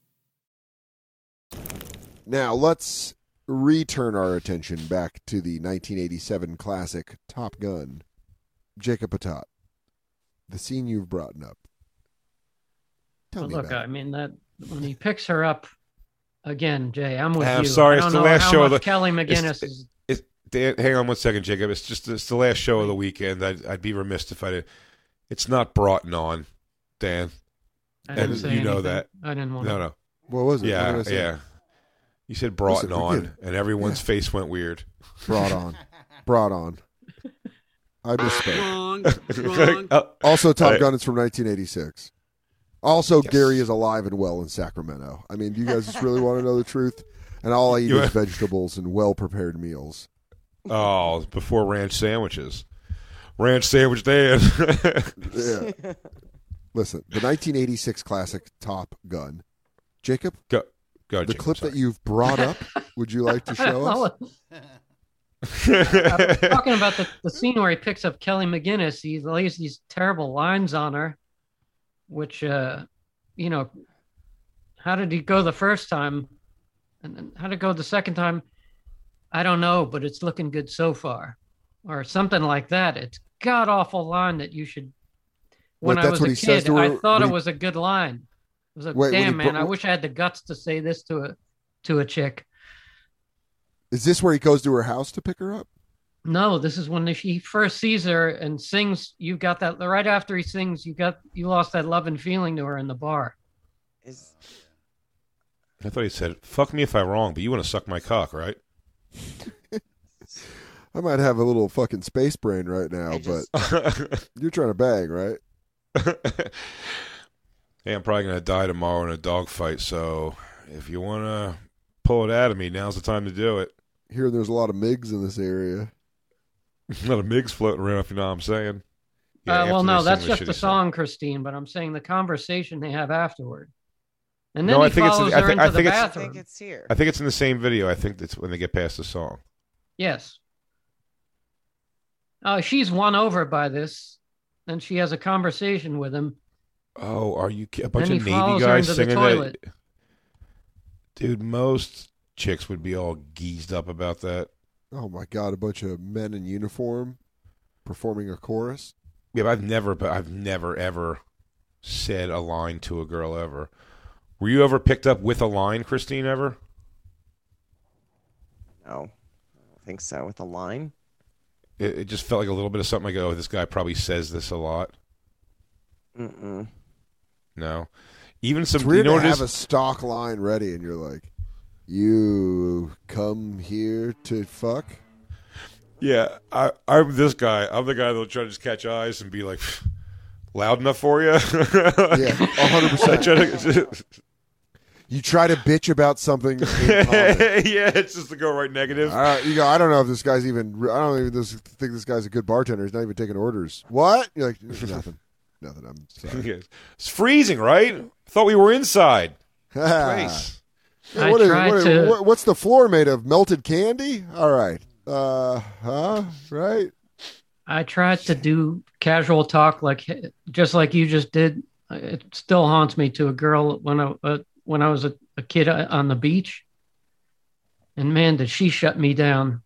Now, let's return our attention back to the nineteen eighty-seven classic Top Gun. Jacob Patat, the scene you've brought up. Tell well, me look, about I mean, that when he picks her up, again, Jay, I'm with I'm you. sorry, I it's don't the know last how show of much the Kelly McGinnis it's, is... it's, Dan, hang on one second, Jacob. It's just it's the last show of the weekend. I'd, I'd be remiss if I did. It's not Broughton on, Dan. I didn't and say you know anything. that. I didn't want No, to. no. What was it? Yeah, What did I say? yeah. You said Broughton Listen, on, again, and everyone's yeah. face went weird. Brought on. Brought on. I misspoke. Wrong. Wrong. Uh, Also, Top uh, Gun is from nineteen eighty-six. Also, Yes. Gary is alive and well in Sacramento. I mean, do you guys just really want to know the truth? And all I eat You- is vegetables and well-prepared meals. Oh, before ranch sandwiches. Ranch sandwich Dan. Yeah. Listen, the nineteen eighty-six classic Top Gun. Jacob, Go, go the Jacob, clip sorry. that you've brought up, would you like to show us? I was talking about the, the scene where he picks up Kelly McGinnis. He lays these terrible lines on her, which, uh, you know, how did he go the first time? And then how did it go the second time? I don't know, but it's looking good so far. Or something like that. It's god awful line that you should. When What, I that's was what a he says kid, to her I thought when it he- was a good line. It was like, Wait, when he damn, man, bro- I wish I had the guts to say this to a to a chick. Is this where he goes to her house to pick her up? No, this is when he first sees her and sings. You got that right after he sings. You got you lost that love and feeling to her in the bar. Is I thought he said, fuck me if I'm wrong, but you want to suck my cock, right? I might have a little fucking space brain right now, just- but you're trying to bang, right? Hey, I'm probably going to die tomorrow in a dogfight, so if you want to pull it out of me, now's the time to do it. Here, there's a lot of MiGs in this area. A lot of MiGs floating around, if you know what I'm saying. Yeah, uh, after well, they no, sing that's the just shitty the song, Christine. But I'm saying the conversation they have afterward, and then No, he I think it's- follows I her think- into I the think it's- I bathroom. think it's here. I think it's in the same video. I think that's when they get past the song. Yes. Uh, she's won over by this, and she has a conversation with him. Oh, are you ki- a bunch Then of he Navy follows her guys into the singing toilet. that? Dude, most chicks would be all geezed up about that. Oh my God, a bunch of men in uniform performing a chorus. Yeah, but I've never, but I've never ever said a line to a girl ever. Were you ever picked up with a line, Christine? Ever? No, I don't think so. With a line. It, it just felt like a little bit of something. Like, oh, this guy probably says this a lot. Mm-mm. No, even some. It's weird you know to what it have is? a stock line ready, and you're like, "You come here to fuck." Yeah, I, I'm this guy. I'm the guy that'll try to just catch eyes and be like, loud enough for you? Yeah, one hundred percent. You try to bitch about something. In yeah, it's just to go right negative. Uh, you go, I don't know if this guy's even, I don't even this, think this guy's a good bartender. He's not even taking orders. What? You're like, nothing. Nothing. I'm sorry. It's freezing, right? Thought we were inside. Place. Yeah, I what is- tried what is- to- what- what's the floor made of? Melted candy? All right. Uh, huh? Right? I tried to do casual talk, like just like you just did. It still haunts me to a girl when I uh, when I was a, a kid on the beach, and man, did she shut me down!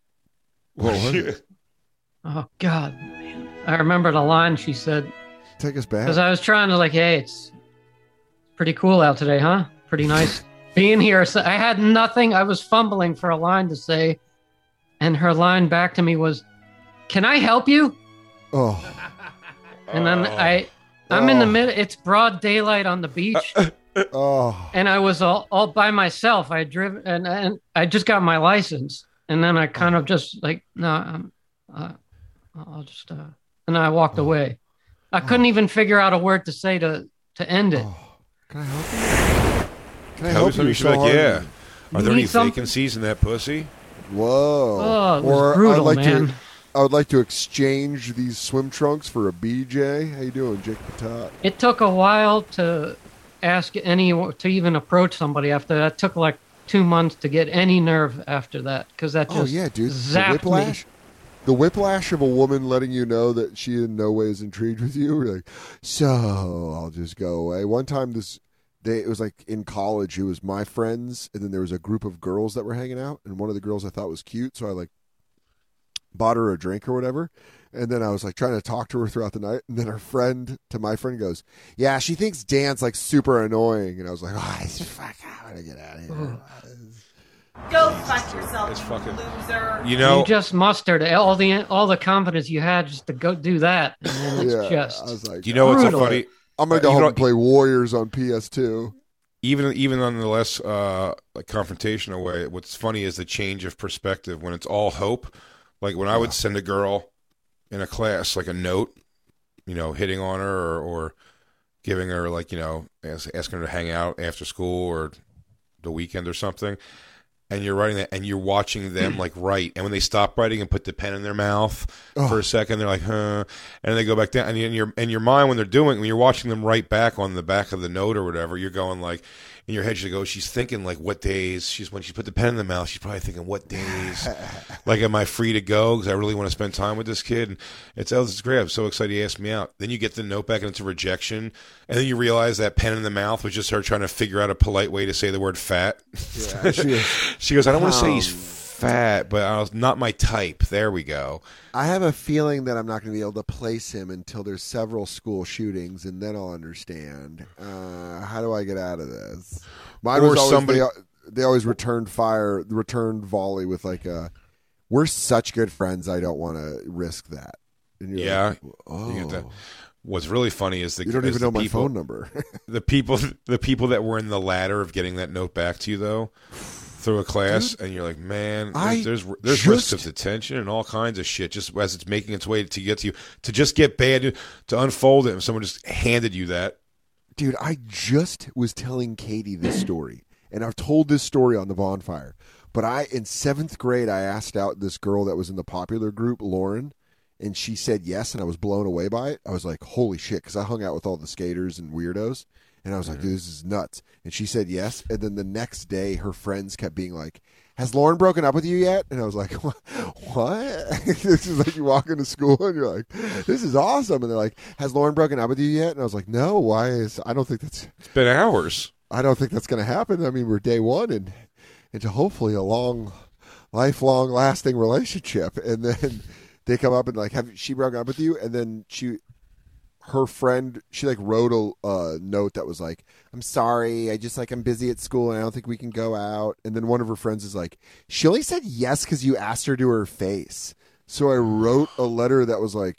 Oh God, man. I remember the line she said. Take us back. Because I was trying to like, hey, it's pretty cool out today, huh? Pretty nice being here. So I had nothing. I was fumbling for a line to say, and her line back to me was, "Can I help you?" Oh. And then I, I'm in the middle. It's broad daylight on the beach. Oh. And I was all, all by myself. I driven and, and I just got my license. And then I kind of just like, no, I'm, uh, I'll just, uh, and then I walked away. I couldn't even figure out a word to say to, to end it. Can I help you? Can I Tell help me something you? she's like, hard? yeah. Are there need any something? vacancies in that pussy? Whoa. Oh, it was or brutal, I'd like man. to I would like to exchange these swim trunks for a B J. How you doing, Jake Patat? It took a while to ask any, to even approach somebody after that. It took like two months to get any nerve after that. Because that just Oh yeah, dude. The zapped whiplash. me. The whiplash of a woman letting you know that she in no way is intrigued with you. You're like, so I'll just go away. One time, this day it was like in college. It was my friends, and then there was a group of girls that were hanging out, and one of the girls I thought was cute, so I like bought her a drink or whatever. And then I was like trying to talk to her throughout the night, and then her friend to my friend goes, "Yeah, she thinks Dan's like super annoying," and I was like, "Oh, fuck, I gotta get out of here." Go fuck yourself, It's you fucking- loser. You know, You just mustered all the all the confidence you had just to go do that. And then it's Yeah, just I was like, you know what's so brutal. funny? I'm gonna Uh, go you home know- and play Warriors on P S two. Even even on the less uh, like confrontational way, what's funny is the change of perspective when it's all hope. Like when I would send a girl in a class like a note, you know, hitting on her or, or giving her like, you know, ask, asking her to hang out after school or the weekend or something. And you're writing that, and you're watching them like write, and when they stop writing and put the pen in their mouth Oh. for a second, they're like, "Huh," and then they go back down. And in your in your mind, when they're doing, when you're watching them write back on the back of the note or whatever, you're going like, in your head, you go, she's thinking like, what days? She's when she put the pen in the mouth, she's probably thinking, what days? Like, am I free to go? Because I really want to spend time with this kid. And it's oh, this is great. I'm so excited he asked me out. Then you get the note back, and it's a rejection, and then you realize that pen in the mouth was just her trying to figure out a polite way to say the word fat. Yeah, she is. She goes, I don't want to say he's Um, fat, but I was not my type. There we go. I have a feeling that I'm not going to be able to place him until there's several school shootings, and then I'll understand. Uh, how do I get out of this? Mine Or was always, somebody- they, they always returned fire, returned volley with like a, "We're such good friends, I don't want to risk that." And you're Yeah. like, oh, You get that. What's really funny is the you don't is even the know my people, phone number. the people, the people that were in the ladder of getting that note back to you though, through a class, and you're like, man, I there's there's, there's just- risks of detention and all kinds of shit just as it's making its way to get to you, to just get bad, to unfold it, and someone just handed you that. Dude, I just was telling Katie this story, and I've told this story on the bonfire. But I, in seventh grade, I asked out this girl that was in the popular group, Lauren, and she said yes, and I was blown away by it. I was like, holy shit, because I hung out with all the skaters and weirdos, and I was like, dude, this is nuts. And she said yes, and then the next day, her friends kept being like, has Lauren broken up with you yet? And I was like, what? What? This is like you walk into school and you're like, this is awesome. And they're like, has Lauren broken up with you yet? And I was like, no, why is, I don't think that's. It's been hours. I don't think that's going to happen. I mean, we're day one and into hopefully a long, lifelong, lasting relationship. And then they come up and like, have she broken up with you? And then she, her friend, she like wrote a uh, note that was like, I'm sorry. I just like, I'm busy at school and I don't think we can go out. And then one of her friends is like, she only said yes because you asked her to her face. So I wrote a letter that was like,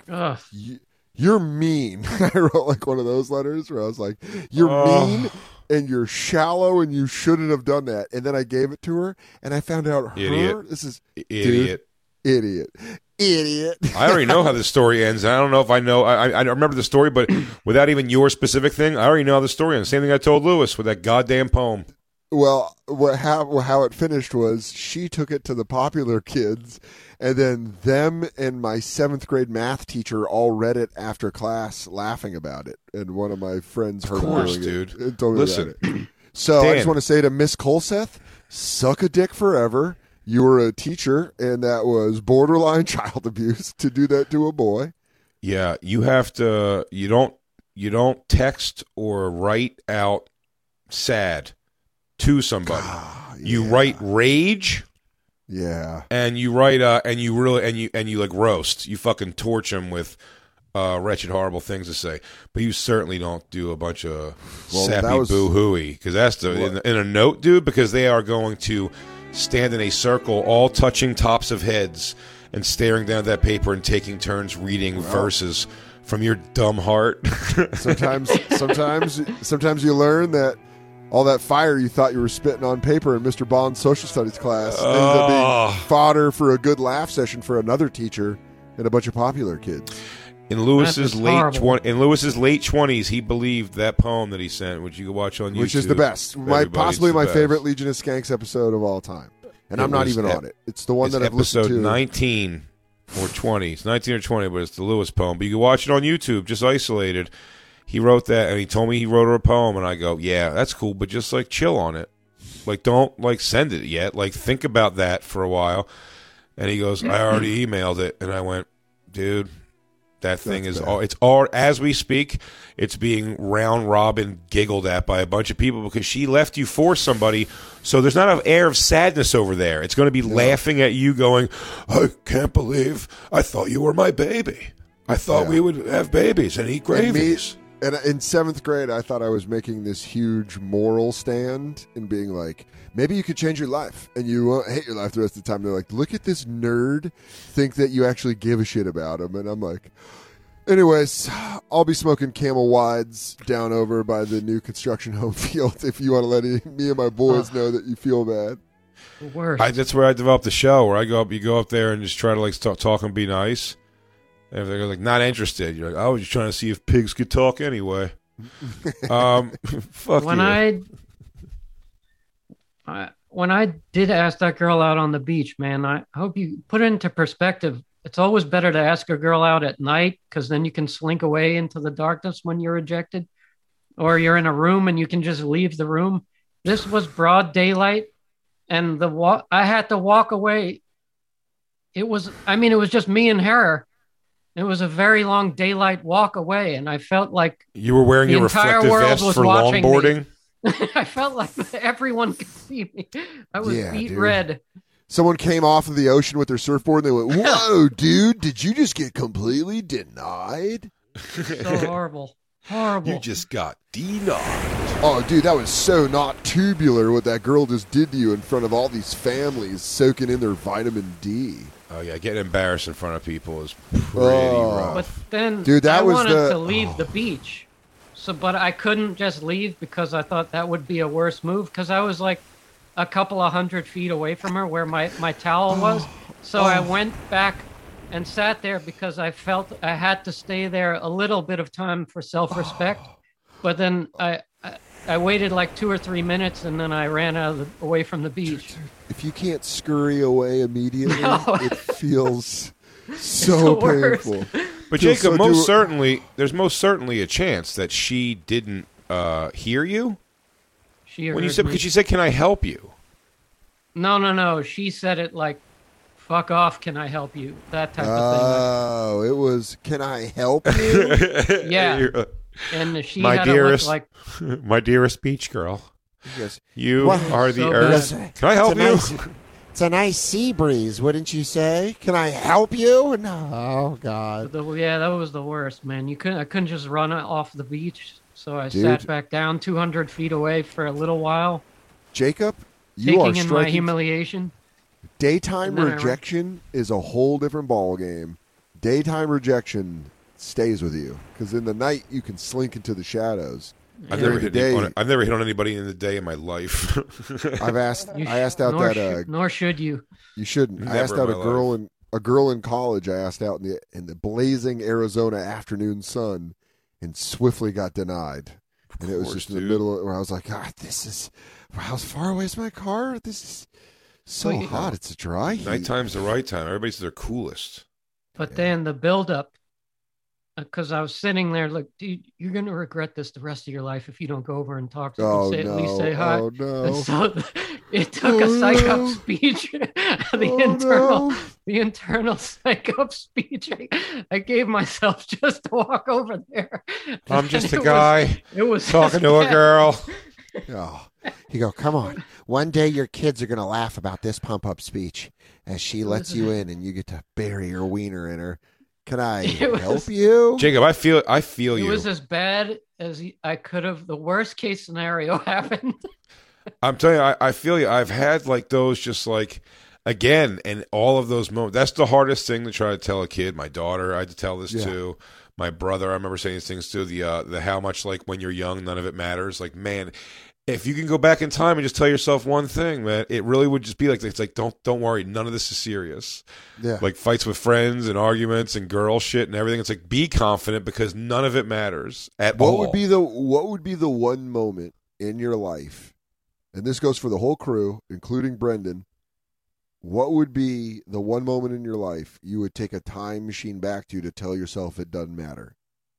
you're mean. I wrote like one of those letters where I was like, you're Oh. mean and you're shallow and you shouldn't have done that. And then I gave it to her and I found out her, Idiot. this is, Idiot. dude, idiot, idiot. I already know how this story ends. I don't know if I know. I, I remember the story, but without even your specific thing, I already know how the story ends. Same thing I told Lewis with that goddamn poem. Well, what how how it finished was she took it to the popular kids, and then them and my seventh grade math teacher all read it after class, laughing about it. And one of my friends heard Of course, her doing dude. it and told me Listen, about it. So I Dan. just want to say to Miss Colseth, suck a dick forever. You were a teacher, and that was borderline child abuse to do that to a boy. Yeah, you have to. You don't. You don't text or write out sad to somebody. You write rage. Yeah. And you write. Uh, and you really. And you. And you like roast. You fucking torch them with uh, wretched, horrible things to say. But you certainly don't do a bunch of Well, that sappy was- boo hooey because that's the in, in a note, dude. Because they are going to stand in a circle, all touching tops of heads, and staring down at that paper and taking turns reading verses from your dumb heart. Sometimes, sometimes, sometimes you learn that all that fire you thought you were spitting on paper in Mister Bond's social studies class ends up Oh. being fodder for a good laugh session for another teacher and a bunch of popular kids. In Lewis's That is late horrible. twenty, in Lewis's late twenties, he believed that poem that he sent, which you can watch on YouTube, Which is the best. My Everybody's possibly the my best. favorite Legion of Skanks episode of all time. And It I'm not was even ep- on it. It's the one it's that I've listened episode to. nineteen or twenty. It's nineteen or twenty, but it's the Lewis poem. But you can watch it on YouTube, just isolated. He wrote that, and he told me he wrote her a poem, and I go, yeah, that's cool, but just like chill on it. Like, don't like send it yet. Like, think about that for a while. And he goes, I already emailed it, and I went, dude. That thing That's is bad. all. It's all as we speak. It's being round robin giggled at by a bunch of people because she left you for somebody. So there's not an air of sadness over there. It's going to be laughing at you, going, "I can't believe I thought you were my baby. I thought Yeah. we would have babies and eat And me- gravies." And in seventh grade, I thought I was making this huge moral stand and being like, maybe you could change your life and you won't hate your life the rest of the time. They're like, look at this nerd think that you actually give a shit about him. And I'm like, anyways, I'll be smoking Camel Wides down over by the new construction home field if you want to let it, me and my boys know that you feel bad. The worst. I, that's where I developed the show. Where I go up, you go up there and just try to like talk, talk and be nice. And if they're like not interested, you're like, I was just trying to see if pigs could talk anyway. um, fuck when you. I, I when I did ask that girl out on the beach, man, I hope you put it into perspective. It's always better to ask a girl out at night because then you can slink away into the darkness when you're rejected, or you're in a room and you can just leave the room. This was broad daylight, and the wa- I had to walk away. It was, I mean, it was just me and her. It was a very long daylight walk away, and I felt like You were wearing the your entire reflective world vest was for watching me. longboarding. I felt like everyone could see me. I was Yeah, beat dude. red. Someone came off of the ocean with their surfboard and they went, whoa, dude, did you just get completely denied? So horrible. Horrible. You just got denied. Oh, dude, that was so not tubular what that girl just did to you in front of all these families soaking in their vitamin D. Oh yeah, getting embarrassed in front of people is pretty Oh. rough. But then Dude, that I was wanted the- to leave the beach. So, but I couldn't just leave because I thought that would be a worse move because I was like a couple of hundred feet away from her where my, my towel was. So I went back and sat there because I felt I had to stay there a little bit of time for self-respect. But then I, I I waited like two or three minutes and then I ran out of the, away from the beach. If you can't scurry away immediately, No. it feels so the worst. painful. But Feels Jacob, so most do- certainly, there's most certainly a chance that she didn't uh, hear you She when you heard said me. because she said, "Can I help you?" No, no, no. She said it like, "Fuck off, can I help you?" That type of Oh, it was, can I help you? thing. Yeah. You're, uh, And she my had a dearest, look like, my dearest beach girl. Yes. You Well, are the so earth. bad. Can I help It's a you? nice- It's a nice sea breeze, wouldn't you say? Can I help you? No. Oh God. The- yeah, that was the worst, man. You couldn't. I couldn't just run off the beach, so I Dude. sat back down two hundred feet away for a little while, Jacob, you taking are in my striking. humiliation. Daytime And then I- rejection is a whole different ball game. Daytime rejection stays with you because in the night you can slink into the shadows. I've During never, the hit day, any, on, I've never hit on anybody in the day in my life. I've asked. You I asked out nor that. Uh, should, nor should you. you shouldn't. I Never asked in out a my girl life. in a girl in college. I asked out in the in the blazing Arizona afternoon sun, and swiftly got denied. And it was course, just in the dude. middle of, where I was like, God, this is how far away is my car? This is so Well, you- hot. It's a dry heat. Nighttime's the right time. Everybody says they're coolest. But then the buildup, because I was sitting there, like, dude, you're gonna regret this the rest of your life if you don't go over and talk to them. Oh Say, no! At least say hi. Oh no! And so it took a Oh, psych up no. speech, the Oh, internal, no. the internal psych up speech. I, I gave myself just to walk over there. I'm just And a it was- guy it was talking just to a bad. girl. Oh, you go, come on. One day your kids are going to laugh about this pump up speech as she lets you in and you get to bury your wiener in her. Can I It was- help you? Jacob, I feel I feel It you. was as bad as I could have. The worst case scenario happened. I'm telling you, I, I feel you. I've had like those just like again, and all of those moments. That's the hardest thing to try to tell a kid. My daughter, I had to tell this Yeah. to. My brother, I remember saying these things too. The uh, the how much like when you're young, none of it matters. Like man, if you can go back in time and just tell yourself one thing, man, it really would just be like it's like don't don't worry, none of this is serious. Yeah. Like fights with friends and arguments and girl shit and everything. It's like be confident because none of it matters at What all. would be the what would be the one moment in your life, and this goes for the whole crew, including Brendan, what would be the one moment in your life you would take a time machine back to to tell yourself it doesn't matter?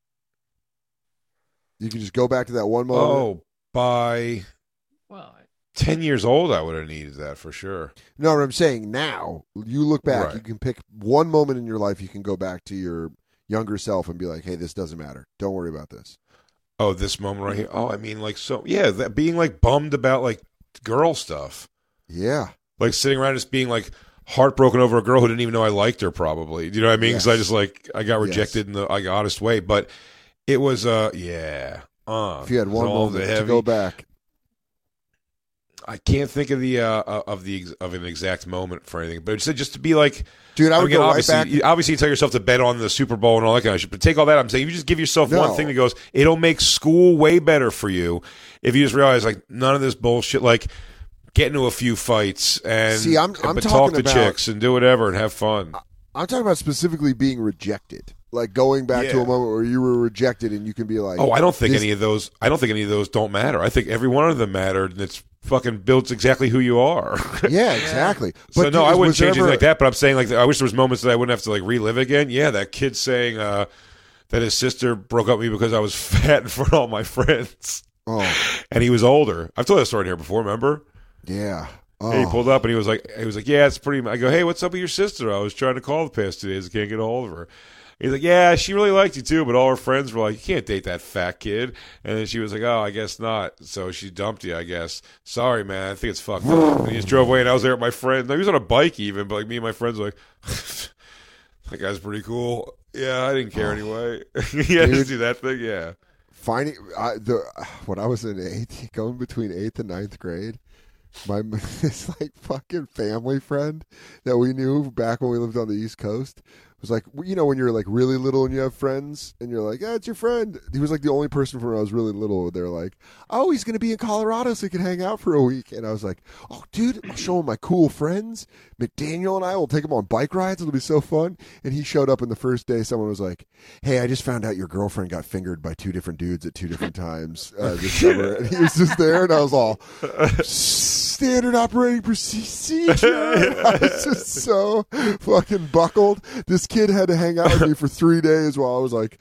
You can just go back to that one moment. Oh, by Well, ten years old, I would have needed that for sure. No, what I'm saying now, you look back, Right. you can pick one moment in your life you can go back to your younger self and be like, hey, this doesn't matter. Don't worry about this. Oh, this moment right here. Oh, I mean, like, so, yeah, that being, like, bummed about, like, girl stuff. Yeah. Like, sitting around just being, like, heartbroken over a girl who didn't even know I liked her, probably. Do you know what I mean? Because I Yes. just, like, I got rejected in the like, honest way. But it was, uh, yeah. Uh, If you had it was one all moment the to heavy- go back. I can't think of the uh, of the ex- of an exact moment for anything, but just just to be like, Dude, I would mean, go right obviously, back- you- obviously, you tell yourself to bet on the Super Bowl and all that kind of shit. But take all that. I'm saying you just give yourself No. one thing that goes, it'll make school way better for you if you just realize like none of this bullshit. Like get into a few fights and See, I'm- I'm but talking talk to about- chicks and do whatever and have fun. I'm talking about specifically being rejected. Like going back to Yeah. a moment where you were rejected and you can be like, Oh, I don't think this- any of those. I don't think any of those don't matter. I think every one of them mattered, and it's fucking builds exactly who you are. Yeah, exactly. So But no, dude, I wouldn't was there change ever- anything like that. But I'm saying like I wish there was moments that I wouldn't have to like relive again. Yeah, that kid saying uh, that his sister broke up with me because I was fat in front of all my friends, Oh, and he was older. I've told that story in here before. Remember? yeah. Oh, He pulled up and he was like, he was like, yeah, it's pretty. I go, hey, what's up with your sister? I was trying to call the past two days. I can't get a hold of her. He's like, yeah, she really liked you too, but all her friends were like, you can't date that fat kid. And then she was like, oh, I guess not. So she dumped you, I guess. Sorry, man. I think it's fucked up. And he just drove away, and I was there with my friends. No, he was on a bike even, but like me and my friends were like, that guy's pretty cool. Yeah, I didn't care anyway. He had to Dude. do that thing. Yeah. finding I, the when I was in eighth, going between eighth and ninth grade, my this like fucking family friend that we knew back when we lived on the East Coast was like, you know, when you're like really little and you have friends and you're like, yeah, it's your friend. He was like the only person from when I was really little. They're like, oh, he's gonna be in Colorado so he can hang out for a week. And I was like, oh, dude, I'll show him my cool friends. McDaniel and I will take him on bike rides. It'll be so fun. And he showed up, and the first day, someone was like, hey, I just found out your girlfriend got fingered by two different dudes at two different times uh, this summer. And he was just there, and I was all standard operating procedure. I was just so fucking buckled. This kid had to hang out with me for three days while I was like,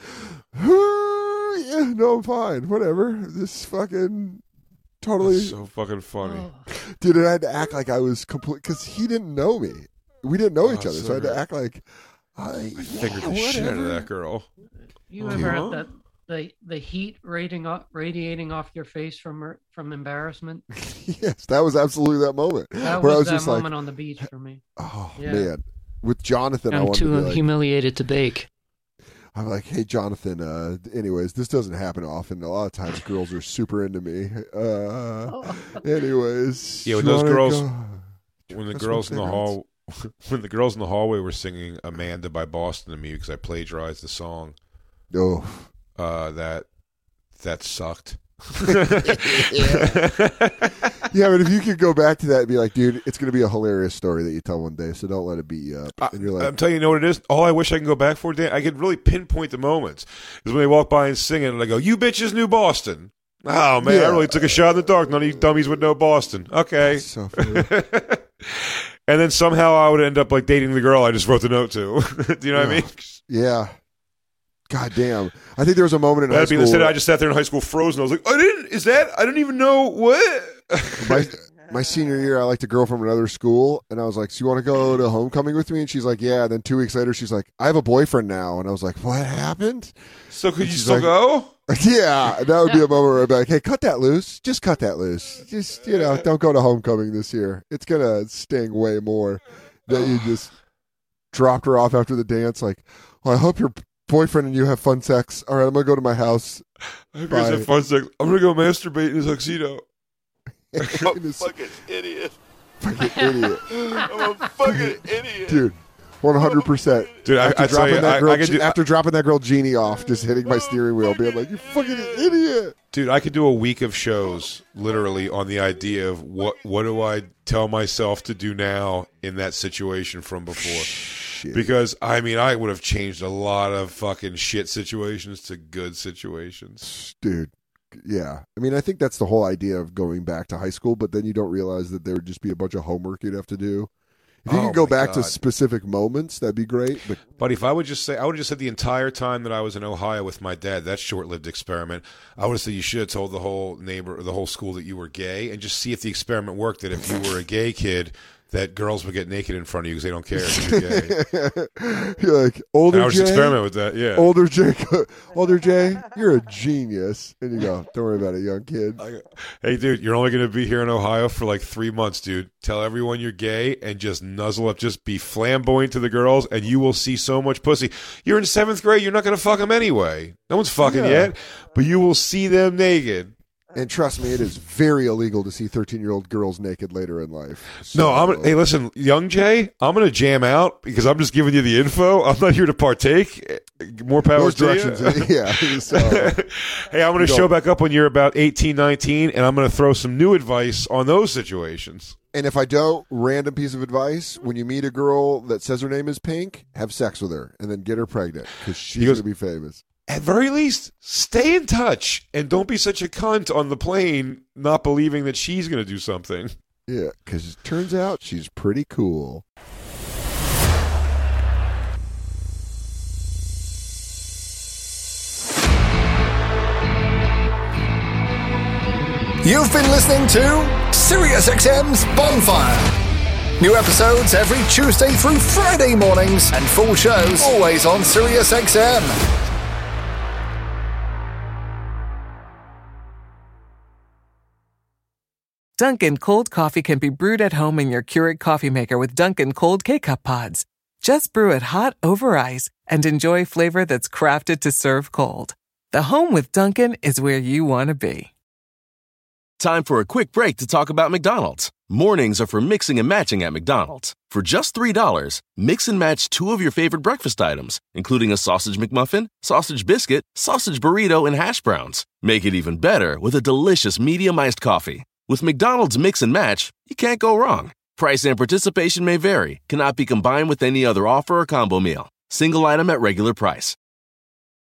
yeah, no, I'm fine. Whatever. This fucking totally. That's so fucking funny. Dude, and I had to act like I was complete because he didn't know me. We didn't know Oh, each other, so so I had to great. act like I I fingered the shit out of that girl. You Oh, ever huh? had that the the heat radiating off, radiating off your face from from embarrassment. Yes, that was absolutely that moment. That where was, I was that just moment like, on the beach for me. Oh Yeah. man, with Jonathan, I I'm wanted too to be like, humiliated to bake. I'm like, hey, Jonathan. Uh, anyways, this doesn't happen often. A lot of times, girls are super into me. Uh, anyways, Yeah, when you those wanna girls, go- when the That's girls in my the favorites. hall, when the girls in the hallway were singing "Amanda" by Boston to me because I plagiarized the song. Oh, uh, that that sucked. Yeah, but if you could go back to that and be like, dude, it's going to be a hilarious story that you tell one day, so don't let it beat you up. And you're like, I'm telling you, you know what it is? All I wish I can go back for, Dan, I could really pinpoint the moments. Is when they walk by and sing it, and I go, "You bitches knew Boston." Oh, man, I Yeah. really took a shot in the dark. None of you dummies would know Boston. Okay. So funny. And then somehow I would end up like dating the girl I just wrote the note to. Do you know what I mean? Yeah. God damn. I think there was a moment in high That'd be school. instead I just sat there in high school frozen. I was like, I didn't, is that, I didn't even know what? my, my senior year, I liked a girl from another school, and I was like, so you want to go to homecoming with me? And she's like, yeah. And then two weeks later, she's like, I have a boyfriend now. And I was like, what happened? So could And you she's still like- go? Yeah, that would be a moment where I'd be like, hey, cut that loose. Just cut that loose. Just, you know, don't go to homecoming this year. It's going to sting way more that you just dropped her off after the dance. Like, well, I hope your boyfriend and you have fun sex. All right, I'm going to go to my house. I hope you guys have fun sex. I'm going to go masturbate in a tuxedo. I'm a fucking idiot. Fucking idiot. I'm a fucking idiot. Dude, one hundred percent. Dude, I- after I tell dropping you, that I- girl, I could do- after dropping that girl Jeannie off, just hitting my steering wheel, being like, you fucking idiot. Dude, I could do a week of shows literally on the idea of what what do I tell myself to do now in that situation from before. Because, I mean, I would have changed a lot of fucking shit situations to good situations. Dude, yeah. I mean, I think that's the whole idea of going back to high school, but then you don't realize that there would just be a bunch of homework you'd have to do. If you Oh can go my back to God. specific moments, that'd be great. But Buddy, if I would just say, I would have just said the entire time that I was in Ohio with my dad, that short-lived experiment, I would have said you should have told the whole neighbor, or the whole school that you were gay, and just see if the experiment worked. That if you were a gay kid, that girls would get naked in front of you because they don't care if you're gay. you're like, older And I would Jay, just experiment with that. Yeah. older Jay, older Jay, you're a genius. And you go, don't worry about it, young kid. Hey, dude, you're only going to be here in Ohio for like three months, dude. Tell everyone you're gay and just nuzzle up. Just be flamboyant to the girls, and you will see so much pussy. You're in seventh grade. You're not going to fuck them anyway. No one's fucking Yeah. yet, but you will see them naked. And trust me, it is very illegal to see thirteen-year-old girls naked later in life. No, I'm. Gonna, hey, listen, young Jay, I'm going to jam out because I'm just giving you the info. I'm not here to partake. More power Those to directions, you. yeah. So, hey, I'm going you to show don't- back up when you're about eighteen, nineteen, and I'm going to throw some new advice on those situations. And if I don't, random piece of advice: when you meet a girl that says her name is Pink, have sex with her and then get her pregnant because she's going to be famous. At very least, stay in touch and don't be such a cunt on the plane, not believing that she's going to do something. Yeah, because it turns out she's pretty cool. You've been listening to SiriusXM's Bonfire. New episodes every Tuesday through Friday mornings, and full shows always on SiriusXM. Dunkin' cold coffee can be brewed at home in your Keurig coffee maker with Dunkin' cold K-Cup pods. Just brew it hot over ice and enjoy flavor that's crafted to serve cold. The home with Dunkin' is where you want to be. Time for a quick break to talk about McDonald's. Mornings are for mixing and matching at McDonald's. For just three dollars, mix and match two of your favorite breakfast items, including a sausage McMuffin, sausage biscuit, sausage burrito, and hash browns. Make it even better with a delicious medium iced coffee. With McDonald's Mix and Match, you can't go wrong. Price and participation may vary, cannot be combined with any other offer or combo meal. Single item at regular price.